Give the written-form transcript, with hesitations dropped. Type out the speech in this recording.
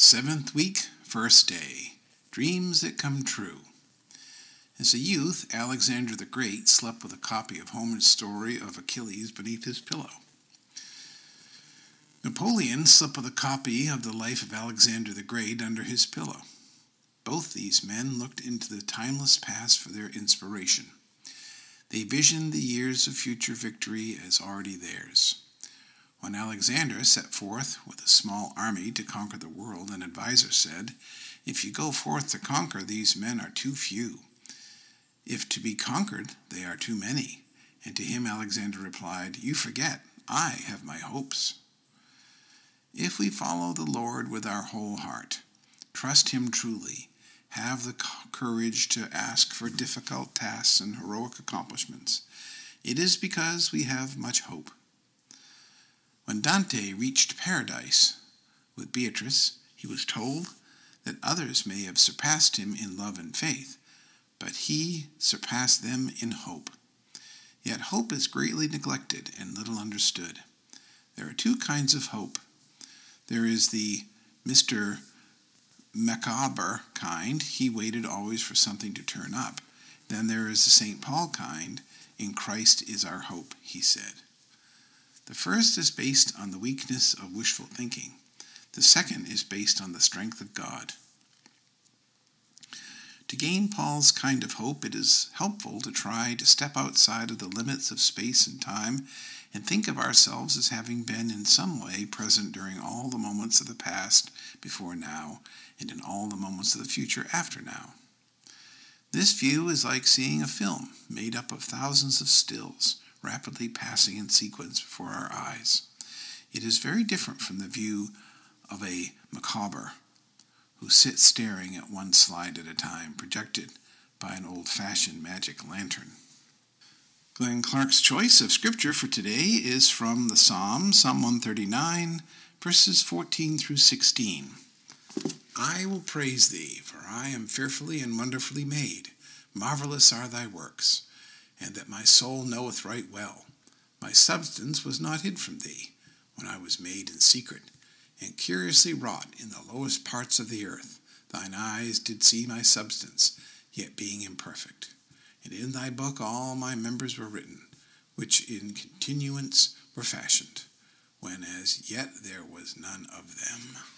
Seventh week, first day. Dreams that come true. As a youth, Alexander the Great slept with a copy of Homer's story of Achilles beneath his pillow. Napoleon slept with a copy of the life of Alexander the Great under his pillow. Both these men looked into the timeless past for their inspiration. They visioned the years of future victory as already theirs. When Alexander set forth with a small army to conquer the world, an advisor said, "If you go forth to conquer, these men are too few. If to be conquered, they are too many." And to him Alexander replied, "You forget, I have my hopes." If we follow the Lord with our whole heart, trust him truly, have the courage to ask for difficult tasks and heroic accomplishments, it is because we have much hope. When Dante reached paradise with Beatrice, he was told that others may have surpassed him in love and faith, but he surpassed them in hope. Yet hope is greatly neglected and little understood. There are two kinds of hope. There is the Mr. Macabre kind. He waited always for something to turn up. Then there is the St. Paul kind. In Christ is our hope, he said. The first is based on the weakness of wishful thinking. The second is based on the strength of God. To gain Paul's kind of hope, it is helpful to try to step outside of the limits of space and time and think of ourselves as having been in some way present during all the moments of the past before now and in all the moments of the future after now. This view is like seeing a film made up of thousands of stills, rapidly passing in sequence before our eyes. It is very different from the view of a macabre who sits staring at one slide at a time, projected by an old-fashioned magic lantern. Glenn Clark's choice of scripture for today is from the Psalm 139, verses 14 through 16. I will praise thee, for I am fearfully and wonderfully made. Marvelous are thy works, and that my soul knoweth right well. My substance was not hid from thee, when I was made in secret, and curiously wrought in the lowest parts of the earth. Thine eyes did see my substance, yet being imperfect. And in thy book all my members were written, which in continuance were fashioned, when as yet there was none of them.